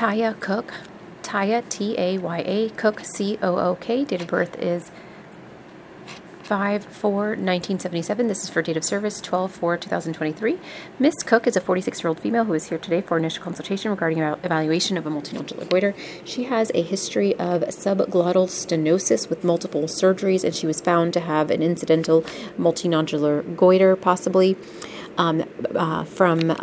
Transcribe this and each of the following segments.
Taya Cook. Taya, T-A-Y-A, Cook, C-O-O-K. Date of birth is 5/4/1977. This is for date of service 12/4/2023. Miss Cook is a 46-year-old female who is here today for initial consultation regarding evaluation of a multinodular goiter. She has a history of subglottal stenosis with multiple surgeries, and she was found to have an incidental multinodular goiter, possibly from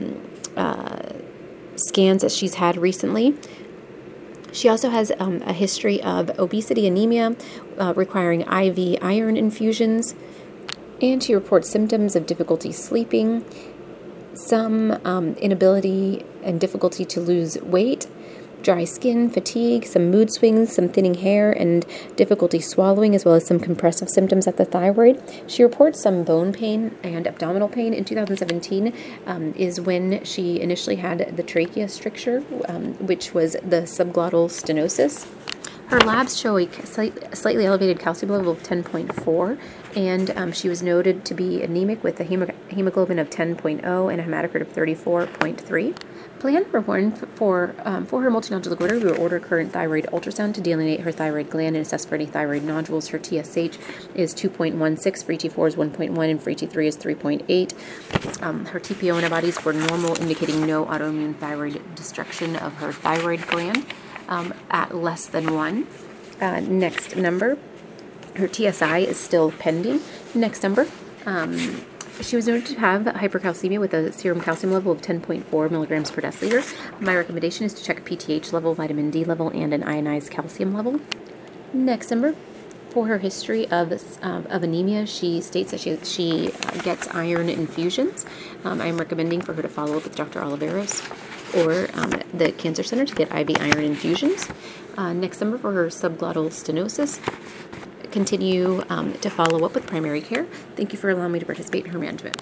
scans that she's had recently. She also has a history of obesity, anemia, requiring IV iron infusions, and she reports symptoms of difficulty sleeping, some inability and difficulty to lose weight, dry skin, fatigue, some mood swings, some thinning hair, and difficulty swallowing, as well as some compressive symptoms at the thyroid. She reports some bone pain and abdominal pain. In 2017 is when she initially had the trachea stricture, which was the subglottal stenosis. Her labs show a slightly elevated calcium level of 10.4, and she was noted to be anemic with a hemoglobin of 10.0 and a hematocrit of 34.3. Plan number one for her multinodular goiter, we will order current thyroid ultrasound to delineate her thyroid gland and assess for any thyroid nodules. Her TSH is 2.16, free T4 is 1.1, and free T3 is 3.8. Her TPO antibodies were normal, indicating no autoimmune thyroid destruction of her thyroid gland at less than 1. Next number, her TSI is still pending. Next number, she was noted to have hypercalcemia with a serum calcium level of 10.4 milligrams per deciliter. My recommendation is to check a PTH level, vitamin D level, and an ionized calcium level. Next number, for her history of anemia, she states that she gets iron infusions. I'm recommending for her to follow up with Dr. Oliveros or the Cancer Center to get IV iron infusions. Next number, for her subglottal stenosis, continue to follow up with primary care. Thank you for allowing me to participate in her management.